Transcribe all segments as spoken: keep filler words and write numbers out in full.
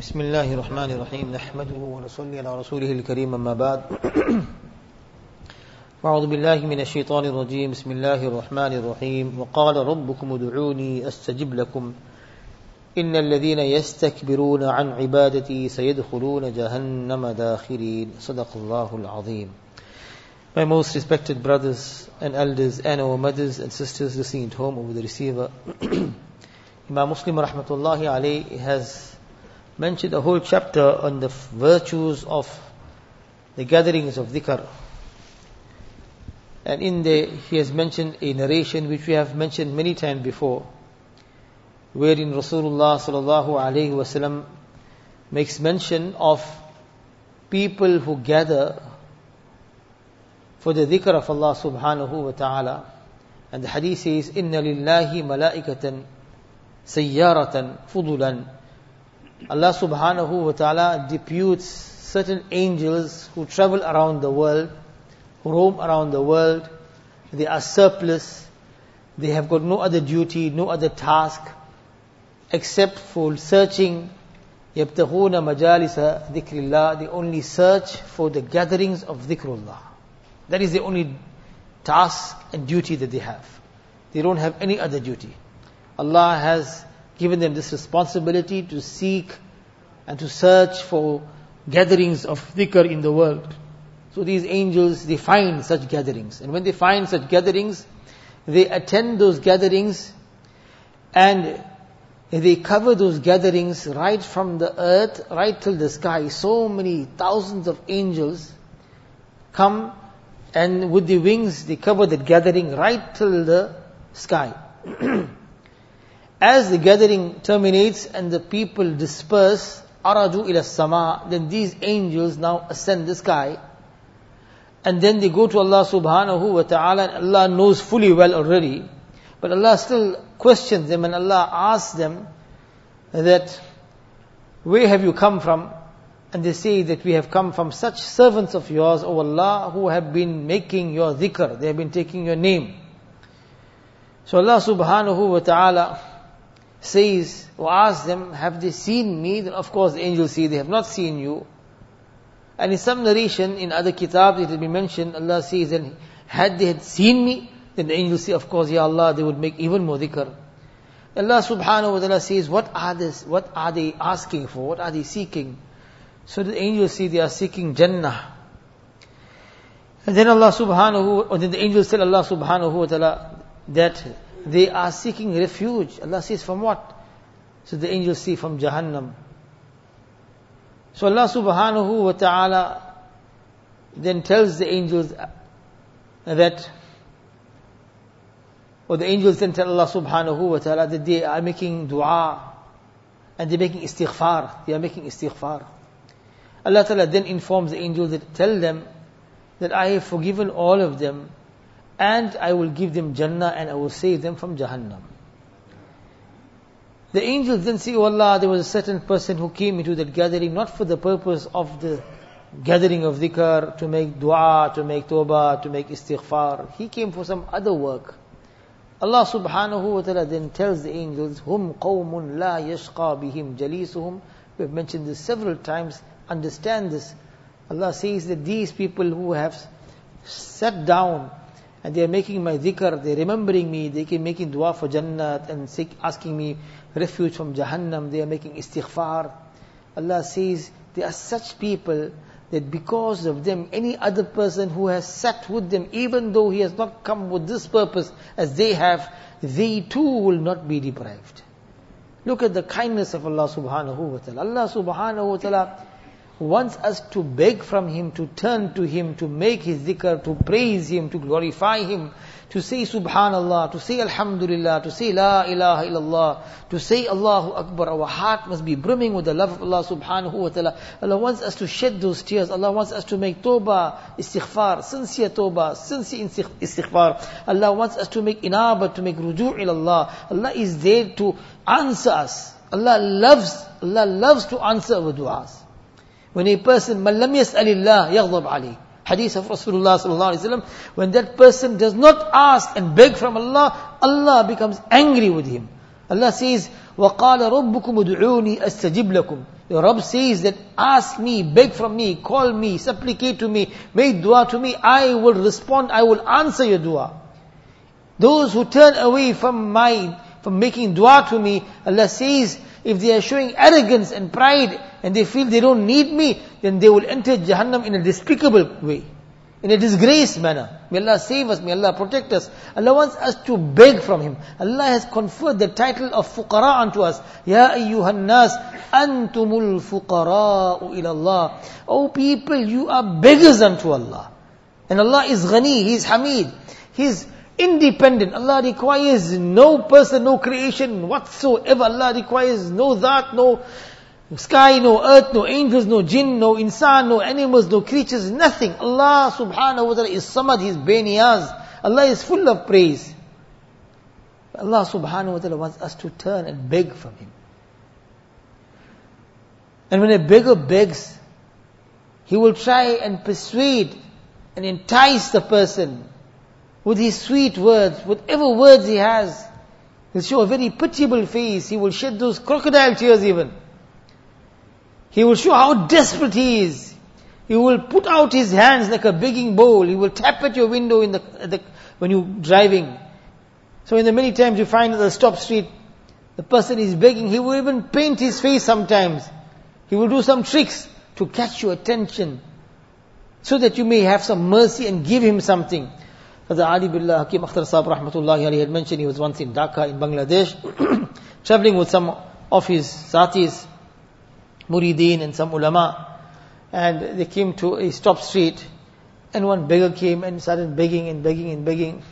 بسم الله الرحمن الرحيم نحمده ونصلي على رسوله الكريم أما بعد أعوذ بالله من الشيطان الرجيم بسم الله الرحمن الرحيم وقال ربكم ادعوني أستجب لكم إن الذين يستكبرون عن عبادتي سيدخلون جهنم داخرين صدق الله العظيم. My most respected brothers and elders and our mothers and sisters listening at home over the receiver, Imam Muslim rahmatullahi alayhi has mentioned a whole chapter on the virtues of the gatherings of dhikr. And in there he has mentioned a narration which we have mentioned many times before, wherein Rasulullah sallallahu alayhi wasallam makes mention of people who gather for the dhikr of Allah subhanahu wa ta'ala. And the hadith says, Inna lillahi malaikatan sayyaratan fudulan. Allah subhanahu wa ta'ala deputes certain angels who travel around the world, who roam around the world. They are surplus. They have got no other duty, no other task, except for searching. يَبْتَغُونَ مَجَالِسَ ذِكْرِ اللَّهِ. They only search for the gatherings of dhikrullah. That is the only task and duty that they have. They don't have any other duty. Allah has given them this responsibility to seek and to search for gatherings of dhikr in the world. So these angels, they find such gatherings. And when they find such gatherings, they attend those gatherings and they cover those gatherings right from the earth, right till the sky. So many thousands of angels come and with the wings they cover that gathering right till the sky. As the gathering terminates and the people disperse, araju ila sama, then these angels now ascend the sky. And then they go to Allah subhanahu wa ta'ala, and Allah knows fully well already. But Allah still questions them, and Allah asks them that, where have you come from? And they say that we have come from such servants of yours, O Allah, who have been making your dhikr, they have been taking your name. So Allah subhanahu wa ta'ala says, or asks them, have they seen me? Then of course the angels say, they have not seen you. And in some narration, in other kitabs, it will be mentioned, Allah says, and had they had seen me, then the angels say, of course, Ya Allah, they would make even more dhikr. Allah subhanahu wa ta'ala says, what are this? What are they asking for? What are they seeking? So the angels say they are seeking Jannah. And then Allah subhanahu, or then the angels tell Allah subhanahu wa ta'ala that they are seeking refuge. Allah says, from what? So the angels say, from Jahannam. So Allah subhanahu wa ta'ala then tells the angels that, or the angels then tell Allah subhanahu wa ta'ala that they are making dua and they are making istighfar. They are making istighfar. Allah ta'ala then informs the angels that tell them that I have forgiven all of them and I will give them Jannah and I will save them from Jahannam. The angels then say, Oh Allah, there was a certain person who came into that gathering not for the purpose of the gathering of dhikr, to make dua, to make tawbah, to make istighfar. He came for some other work. Allah subhanahu wa ta'ala then tells the angels, Hum qawmun la yashqa bihim jalisuhum. We have mentioned this several times. Understand this. Allah says that these people who have sat down and they are making my dhikr, they are remembering me, they are making dua for Jannat and seek, asking me refuge from Jahannam, they are making istighfar. Allah says, they are such people that because of them, any other person who has sat with them, even though he has not come with this purpose as they have, they too will not be deprived. Look at the kindness of Allah subhanahu wa ta'ala. Allah subhanahu wa ta'ala wants us to beg from Him, to turn to Him, to make His dhikr, to praise Him, to glorify Him, to say Subhanallah, to say Alhamdulillah, to say La ilaha illallah, to say Allahu Akbar. Our heart must be brimming with the love of Allah subhanahu wa ta'ala. Allah wants us to shed those tears. Allah wants us to make tawbah, istighfar, sincere tawbah, sincere istighfar. Allah wants us to make inaba, to make ruju' ilallah. Allah is there to answer us. Allah loves, Allah loves to answer our du'as. When a person, مَنْ لَمْ يَسْأَلِ اللَّهِ يَغْضَبْ عَلَيْهِ, hadith of Rasulullah sallallahu alaihi wasallam, when that person does not ask and beg from Allah, Allah becomes angry with him. Allah says, وَقَالَ رَبُّكُمُ ادْعُونِي أَسْتَجِبْ لَكُمْ. The Rabb says that ask me, beg from me, call me, supplicate to me, make dua to me, I will respond, I will answer your dua. Those who turn away from my, from making dua to me, Allah says, if they are showing arrogance and pride, and they feel they don't need me, then they will enter Jahannam in a despicable way, in a disgraced manner. May Allah save us, may Allah protect us. Allah wants us to beg from Him. Allah has conferred the title of fuqara unto us. Ya ayyuhan nas, antumul fuqara'u ila Allah. O people, you are beggars unto Allah. And Allah is Ghani, He is Hamid, He is independent. Allah requires no person, no creation whatsoever. Allah requires no that, no sky, no earth, no angels, no jinn, no insan, no animals, no creatures, nothing. Allah subhanahu wa ta'ala is Samad, He is Beniyaz. Allah is full of praise. Allah subhanahu wa ta'ala wants us to turn and beg from Him. And when a beggar begs, he will try and persuade and entice the person with his sweet words, whatever words he has. He'll show a very pitiable face. He will shed those crocodile tears even. He will show how desperate he is. He will put out his hands like a begging bowl. He will tap at your window in the, at the when you're driving. So in the many times you find at the stop street, the person is begging. He will even paint his face sometimes. He will do some tricks to catch your attention, so that you may have some mercy and give him something. Hazrat Ali Billah Hakim Akhtar Sahib Rahmatullahi Alayhi had mentioned he was once in Dhaka in Bangladesh, traveling with some of his satis, murideen and some ulama, and they came to a stop street, and one beggar came and started begging and begging and begging.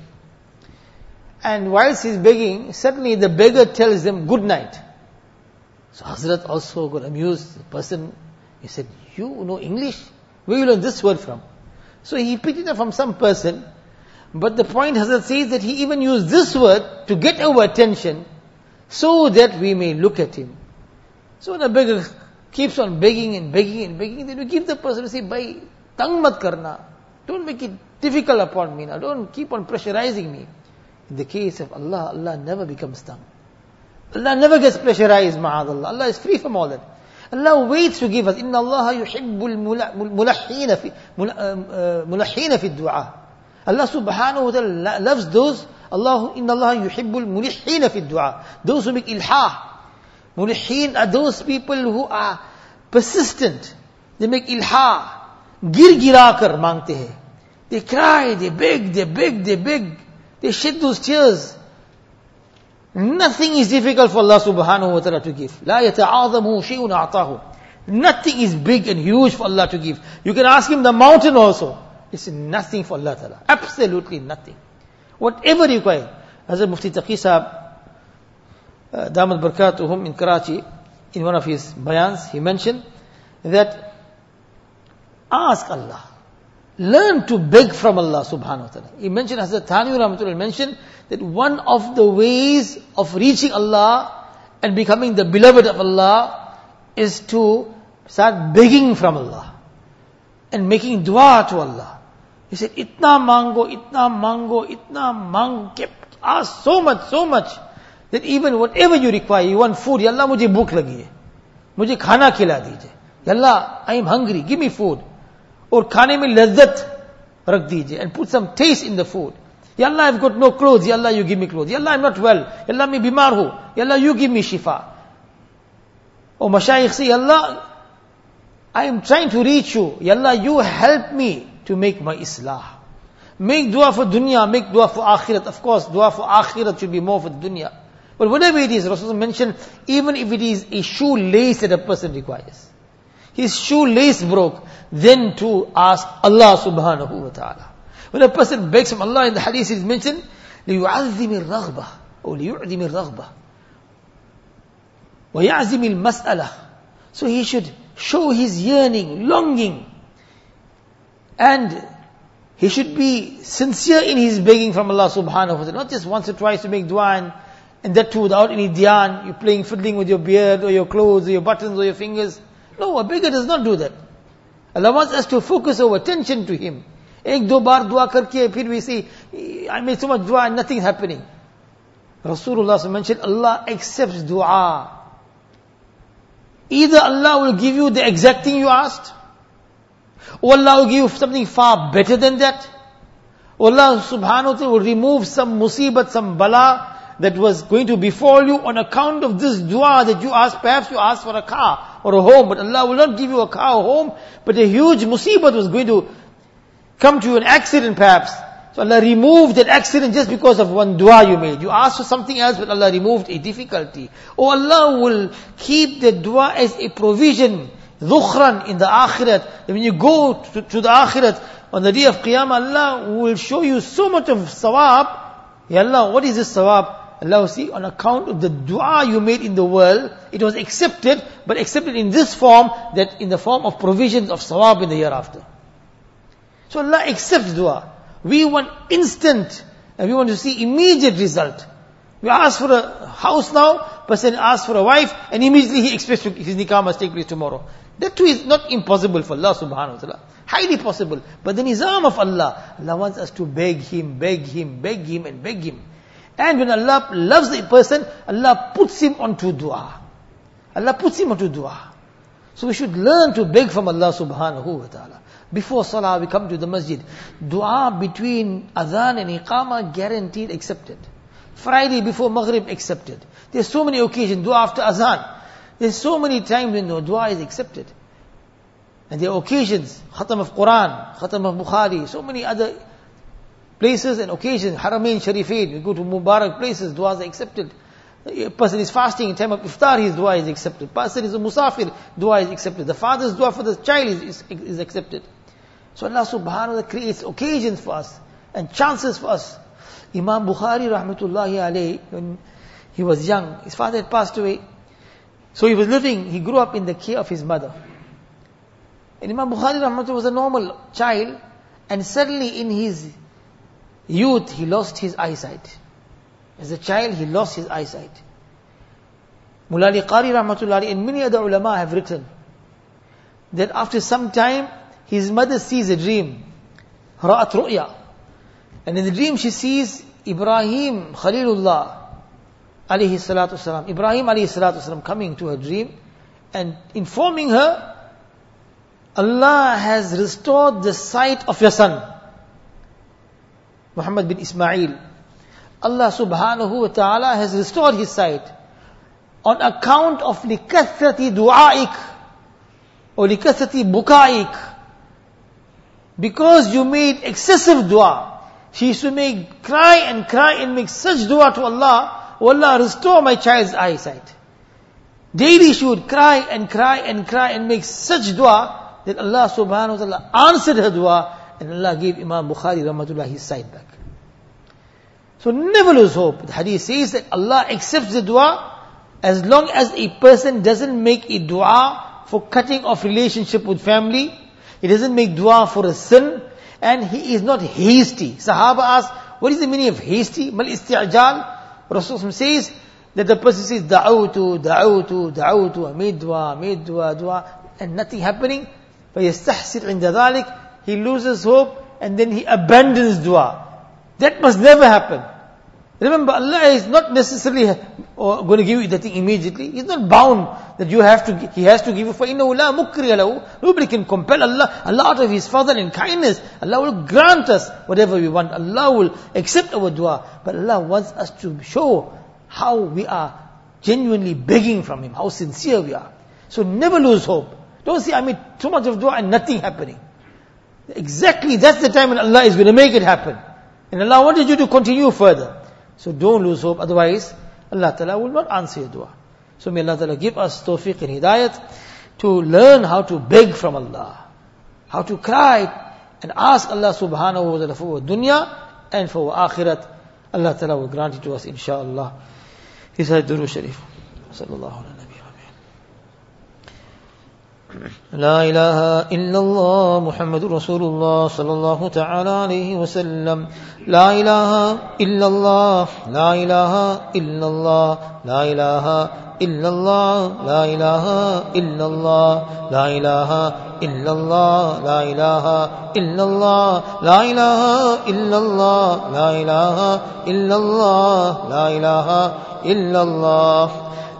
And whilst he's begging, suddenly the beggar tells them good night. So Hazrat also got amused. The person, he said, you know English? Where you learn this word from? So he picked it up from some person. But the point Hazrat says that he even used this word to get our attention, so that we may look at him. So when a beggar keeps on begging and begging and begging, then we give the person to say, Bhai, tang mat karna. Don't make it difficult upon me now. Don't keep on pressurizing me. In the case of Allah, Allah never becomes tung. Allah never gets pressurized, ma'adallah. Allah is free from all that. Allah waits to give us. Inna Allah yuhibbul mulahhina fi mulahhina fi du'a. Allah subhanahu wa ta'ala loves those. Allah, Inna Allah yuhibbul mulahhina fi du'a. Those who make ilhah. Mulahhin are those people who are persistent. They make ilhah. Gir gira kar mangte hai. They cry, they beg, they beg, they beg. They shed those tears. Nothing is difficult for Allah subhanahu wa ta'ala to give. La yata'adhamu shay'un a'tahu. Nothing is big and huge for Allah to give. You can ask Him the mountain also. It's nothing for Allah ta'ala. Absolutely nothing. Whatever you require. Hazrat Mufti Taqi Sahab, uh, Damat Barakatuhum in Karachi, in one of his bayans, he mentioned that ask Allah. Learn to beg from Allah subhanahu wa ta'ala. He mentioned, Hazrat Thani Rahmatullah mentioned, that one of the ways of reaching Allah and becoming the beloved of Allah is to start begging from Allah and making dua to Allah. He said, itna mango, itna mango, itna mang, kept, ask so much, so much, that even whatever you require, you want food, Ya Allah, mujhe bhook lagi hai. Mujhe khana khila dijiye. Ya Allah, I am hungry, give me food. Or khane mein lazzat rakh dijiye, and put some taste in the food. Ya Allah, I've got no clothes. Ya Allah, you give me clothes. Ya Allah, I'm not well. Ya Allah, main bimar hu. Ya Allah, you give me shifa. Oh, mashayikh say, Ya Allah, I am trying to reach you. Ya Allah, you help me to make my islah. Make dua for dunya, make dua for akhirat. Of course, dua for akhirat should be more for dunya. But whatever it is, Rasulullah mentioned, even if it is a shoelace that a person requires. His shoelace broke, then to ask Allah subhanahu wa ta'ala. When a person begs from Allah, in the hadith it is mentioned, لِيُعَذِّمِ الرَّغْبَةِ or لِيُعْذِمِ الرَّغْبَةِ وَيَعْزِمِ الْمَسْأَلَةِ. So he should show his yearning, longing, and he should be sincere in his begging from Allah subhanahu wa ta'ala. Not just once or twice to make dua and, and that too without any dhyan. You're playing, fiddling with your beard or your clothes or your buttons or your fingers. No, a beggar does not do that. Allah wants us to focus our attention to Him. Ek do bar dua karke, phir we say, I made so much dua and nothing happening. Rasulullah mentioned, Allah accepts dua. Either Allah will give you the exact thing you asked, or Allah will give you something far better than that, or Allah subhanahu wa ta'ala will remove some musibat, some bala that was going to befall you on account of this dua that you asked. Perhaps you asked for a car or a home, but Allah will not give you a car or home, but a huge musibat was going to come to you, an accident perhaps. So Allah removed that accident just because of one dua you made. You asked for something else, but Allah removed a difficulty. Or Allah will keep the dua as a provision, dhukhran, in the akhirat. And when you go to, to the akhirat, on the day of Qiyamah, Allah will show you so much of sawab. Ya Allah, what is this sawab? Allah will see, on account of the dua you made in the world, it was accepted, but accepted in this form, that in the form of provisions of sawab in the hereafter. So Allah accepts dua. We want instant, and we want to see immediate result. We ask for a house now, person asks for a wife, and immediately he expects to, his nikah must take place tomorrow. That too is not impossible for Allah subhanahu wa ta'ala. Highly possible. But the nizam of Allah, Allah wants us to beg Him, beg Him, beg Him and beg Him. And when Allah loves a person, Allah puts him onto dua. Allah puts him onto dua. So we should learn to beg from Allah subhanahu wa ta'ala. Before salah, we come to the masjid. Dua between adhan and iqamah, guaranteed accepted. Friday before maghrib, accepted. There's so many occasions, dua after azan. There's so many times when no dua is accepted. And there are occasions, khatam of Quran, khatam of Bukhari, so many other places and occasions, Haramain Sharifain, we go to Mubarak places, duas are accepted. A person is fasting in time of iftar, his dua is accepted. Person is a musafir, dua is accepted. The father's dua for the child is, is, is accepted. So Allah subhanahu wa ta'ala creates occasions for us and chances for us. Imam Bukhari rahmatullahi alayhi, when he was young, his father had passed away. So he was living, he grew up in the care of his mother. And Imam Bukhari rahmatullahi was a normal child, and suddenly in his youth he lost his eyesight. As a child he lost his eyesight. Mullah Ali Qari rahmatullahi and many other ulama have written that after some time his mother sees a dream, ra'at ru'ya, and in the dream she sees Ibrahim Khalilullah alayhi salatu wasalam, Ibrahim alayhi salatu wasalam coming to her dream and informing her, Allah has restored the sight of your son, Muhammad bin Ismail. Allah subhanahu wa ta'ala has restored his sight on account of likathrati du'aik or likathrati bukaik. Because you made excessive dua. She used to make cry and cry and make such dua to Allah, oh Allah, restore my child's eyesight. Daily she would cry and cry and cry and make such dua that Allah subhanahu wa ta'ala answered her dua, and Allah gave Imam Bukhari rahmatullah his sight back. So never lose hope. The hadith says that Allah accepts the dua as long as a person doesn't make a dua for cutting off relationship with family. He doesn't make dua for a sin, and he is not hasty. Sahaba asked, what is the meaning of hasty? Mal isti'jal. Rasulullah says that the person says, da'awtu, da'awtu, da'awtu, I made dua, made dua, dua, and nothing happening. فَيَسْتَحْسِرْ عِنْدَ ذَلِكَ. He loses hope, and then he abandons dua. That must never happen. Remember, Allah is not necessarily going to give you the thing immediately. He's not bound that you have to, He has to give you. فَإِنَّهُ لَا مُكْرِيَ لَهُ. Nobody can compel Allah. Allah out of His fadl and kindness, Allah will grant us whatever we want. Allah will accept our dua. But Allah wants us to show how we are genuinely begging from Him, how sincere we are. So never lose hope. Don't say, I made too much of dua and nothing happening. Exactly, that's the time when Allah is going to make it happen. And Allah wanted you to continue further. So don't lose hope, otherwise Allah Ta'ala will not answer your dua. So may Allah Ta'ala give us tawfiq and hidayat to learn how to beg from Allah, how to cry and ask Allah subhanahu wa ta'ala for our dunya and for our akhirat. Allah Ta'ala will grant it to us inshaAllah. He said, Durood Sharif. Sallallahu alayhi wa sallam. لا إله إلا الله محمد رسول الله صلى الله تعالى عليه وسلم. لا إله إلا الله لا إله إلا الله لا إله إلا الله لا إله إلا الله لا إله إلا الله لا إله إلا الله لا إله إلا الله لا إله إلا الله لا إله إلا الله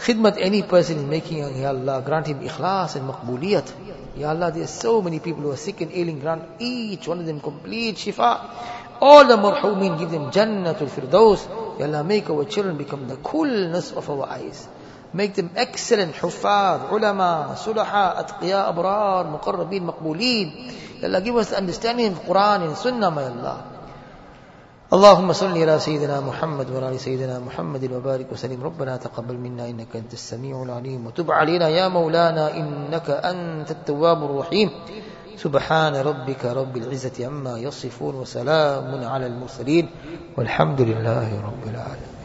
khidmat any person is making, Ya Allah, grant him ikhlas and maqbuliyat. Ya Allah, there are so many people who are sick and ailing, grant each one of them complete shifa. All the marhumin, give them Jannatul Firdaus. Ya Allah, make our children become the coolness of our eyes. Make them excellent huffaz, ulama, sulaha, atqiya, abrar, muqarrabin, maqbooleen. Ya Allah, give us the understanding of Quran and Sunnah, my Allah. اللهم صل على سيدنا محمد وعلى سيدنا محمد وبارك وسلم. ربنا تقبل منا إنك أنت السميع العليم وتب علينا يا مولانا إنك أنت التواب الرحيم. سبحان ربك رب العزة عما يصفون وسلام على المرسلين والحمد لله رب العالمين.